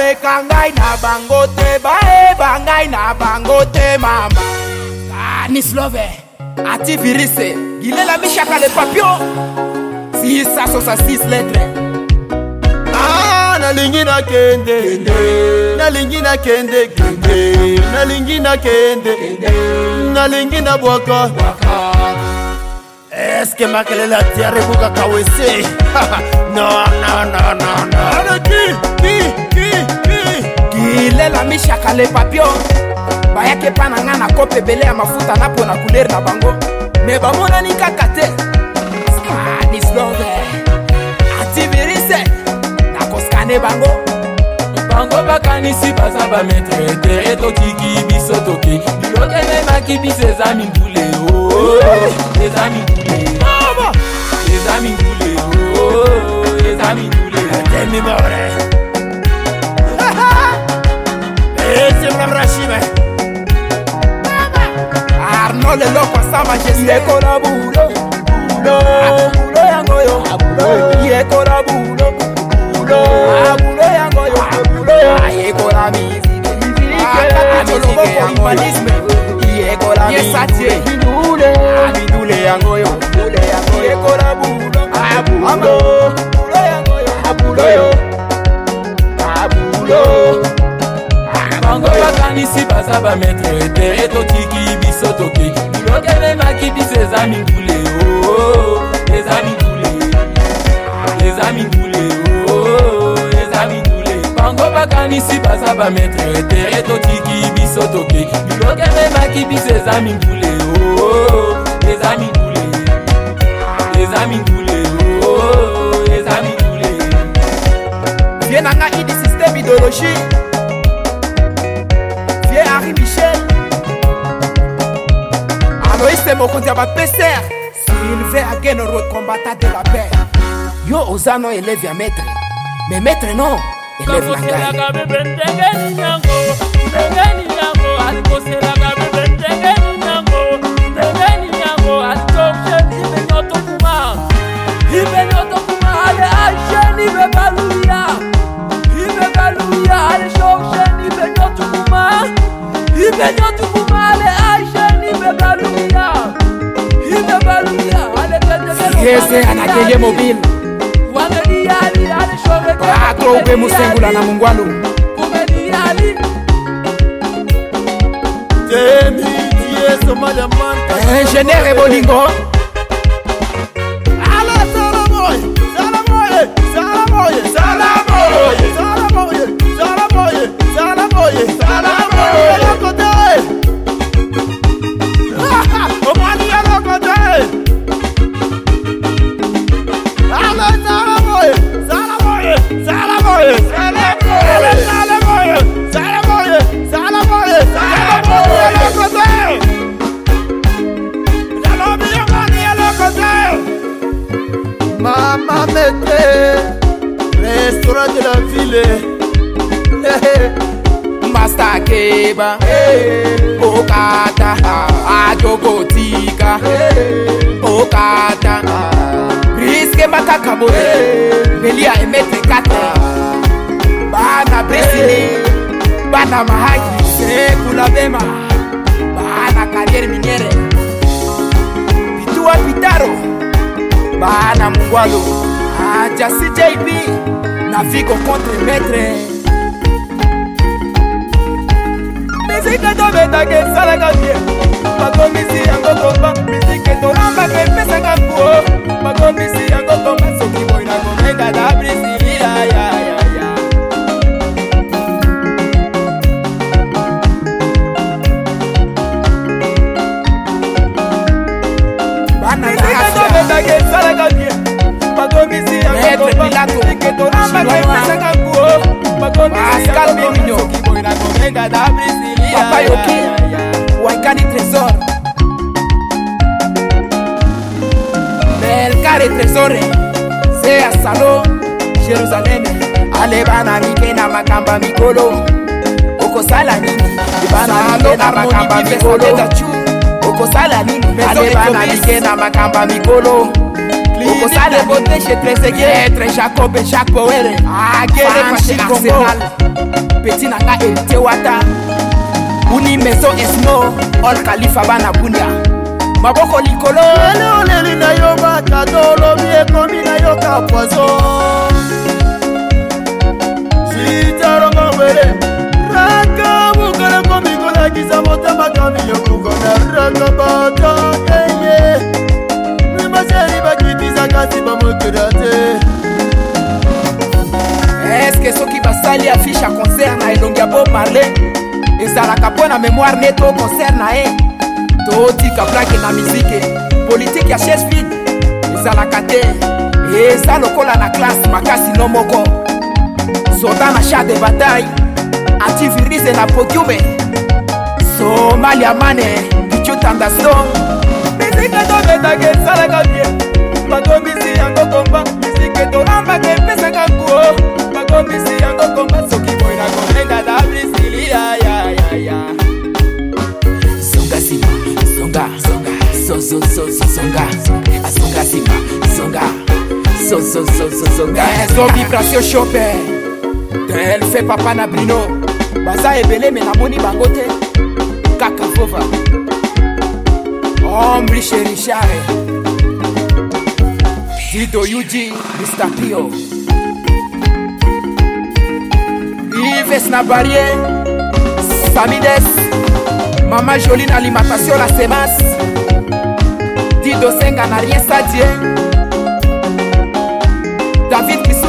Baeka ngai na bango te, baeba ngai na bango te mama. Nislove, ati virise, gilela mishaka le papio. 666 lettres. Nalingi na kende, nalingi na kende, nalingi na kende, nalingi na boaka. Est-ce que ma kele la tiare buka kawese? Non, non, non, non, non. Gile la mishaka le papio. Bayake pana ngana kope bele ya mafuta napo na couleur na bango. Me bamona ni kakate. Nislove, ati virise, nakoskane bango. Bango bakanisi baza ba maître tere to kiki biso toke. Biloke me makibi ses amis boule oh. Les amis boule. Les amis boule oh. Les amis boule. Demi more. C'est mon rachime. Arno le loko sa majesté. Yeko la bulo, bulo, bulo yango yo, bulo. Yeko la bulo, bulo, bulo yango yo, bulo. Yeko la musique, musique yango yo. Yeko la musique, bidule, bidule yango yo, bidule yango yo. Yeko la bulo, bulo, bulo yango yo, bulo yo, bulo. Bango bakanisi baza ba maître tere to kiki biso toke. Biloke me makibi ses amis boule oh. Les amis boule. Les amis boule oh. Les amis boule. Bango bakanisi baza ba maître tere to kiki biso toke. Biloke me makibi ses amis boule oh. Les amis boule. Les amis boule oh. Les amis boule. Viens nanga idi système idéologie. Harry Michel Aloïs Mokonzi aba PCR Sylvain Again road combattant de la paix. Yo Ozano élève ya maître. Mais maître non élève la gagne. Yese anakeye mobile Akro ube musengula na mungwalu Demi die Somalia man. Ingénieur Ebolingo. Ala salamoye, salamoye, salamoye, salamoye, salamoye, salamoye, salamoye, salamoye. Lokote. Omani lokote. Ala salamoye, salamoye, salamoye, salamoye, salamoye, salamoye, salamoye, salamoye. Lokote. Maman mettait restaurant de la ville. Master Keba Okata Ajogotika Okata Briske Makakabore Melia Emetre Kata Bana Bresili Bana Mahaki Sekula Bema Bana Carrière Miniere Pitua Pitaro Bana Mungwalo Jasi JB Naviko contre maître Musique to beta ke sala kabie Makomisi yango komba Musique to ramba ke pesa kapuo Makomisi yango komba Soki boy na komenda da brisili ya ya ya ya Musique to beta ke sala kabie Makomisi yango komba Musique to ramba ke pesa kapuo Makomisi yango komba Soki boy na komenda da brisili Papa Yoki, Waikani Trésor Belkare Trésore C'est à Salo, Jérusalem Alebana Nike na makamba mikolo Okosala nini Ibana Nike na makamba mikolo Okosala nini Alebana Nike na makamba mikolo Okosala bote chez Trezeguet Jacob et Jacques Power Agere Paché Arsenal Petit nanga Elite Wata Uni Maison Esmo Ol Khalifa Bana Bunia Maboko likolo Oleli na yo bakadolo Miekomi na yo kapoison Sitarongo mbele Raka mukana komi kola kisa mota makami yo kukona raka bata Mimasheri bakitiza kasi bamokirate Est-ce que ceux qui basali affiche à concert na elongi ya Bob Marley ezalaka mpo na mémoire neto concert na ye totika plaque na miziki politique ya chaise vide ezalaka te eza lokola na classe makasi no moko soda na chat de bataille antivirus na podiume Somalia mane bichutandaston miziki tobetaka esalaka bien bakomisi yango komba miziki tolambaka epesaka kuo bakomisi yango komba soki boy na komenda na brisili ya songa sima songa songa songa sima songa songa son vibration chopper tel fait papa na Bruno baza ebele me namoni bango te kaka fova Omri Richard Dido Yuji Mr. Pio Yves Nabarrier Samides Mama Joline Alimentation la Semence Dido Senga n'a rien ça dire David Kissou